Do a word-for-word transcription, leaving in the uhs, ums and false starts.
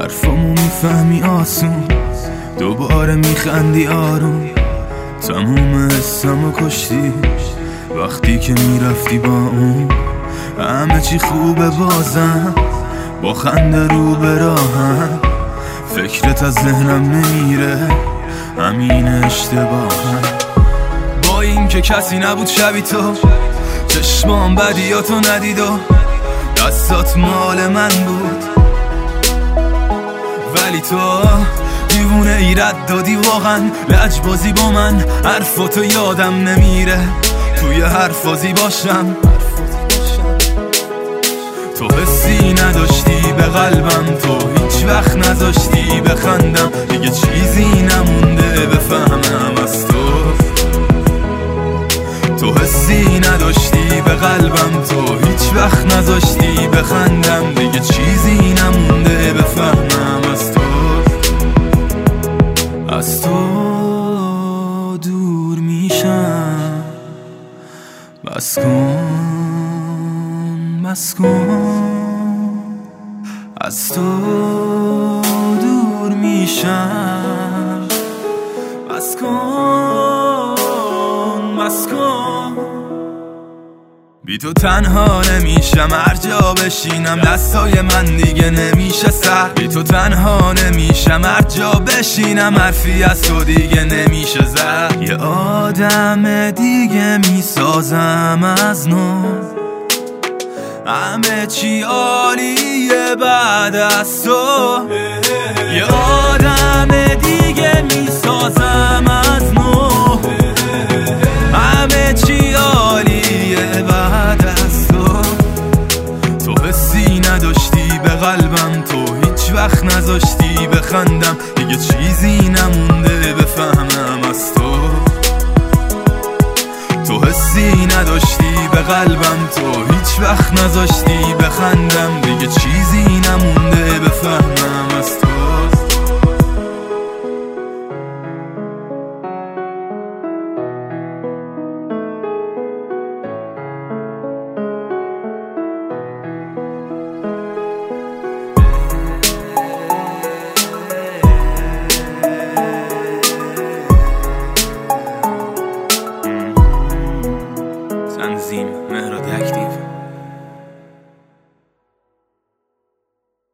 حرفامو میفهمی آسون، دوباره میخندی آروم. تموم حسمو کشتی وقتی که میرفتی با اون. همه چی خوبه بازم، با خنده رو به راهم. فکرت از ذهنم نمیره، همین اشتباهم. با این که کسی نبود شبی تو، چشمام بدیاتو ندید و دستات مال من بود. ولی تو دیوونه ایرد دادی واقعا، لجبازی با من. حرفاتو یادم نمیره، توی حرفازی باشم. تو حسی نداشتی به قلبم، تو هیچ وقت نذاشتی بخندم. دیگه چیزی نمونده بفهمم از تو. تو حسی نداشتی به قلبم، تو هیچ وقت نذاشتی بخندم. دیگه چیزی نمونده بفهمم از تو. از تو دور میشم، بس کن بس کن. از تو دور میشم، بس کن بس کن. بی تو تنها نمیشم، هر جا بشینم دستای من دیگه نمیشه سر. بی تو تنها نمیشم، هر جا بشینم حرفی از تو دیگه نمیشه زد. یه آدم دیگه میسازم از نو، همه چی عالیه بعد از تو. یه آدم دیگه میسازم از نو، همه چی عالیه بعد از تو. تو حسی نداشتی به قلبم، تو هیچ وقت نذاشتی بخندم. دیگه چیزی نمونده بفهمم از تو. تو حسی نداشتی به قلبم، تو هیچ وقت نذاشتی بخندم. دیگه چیزی نمونده بفهمم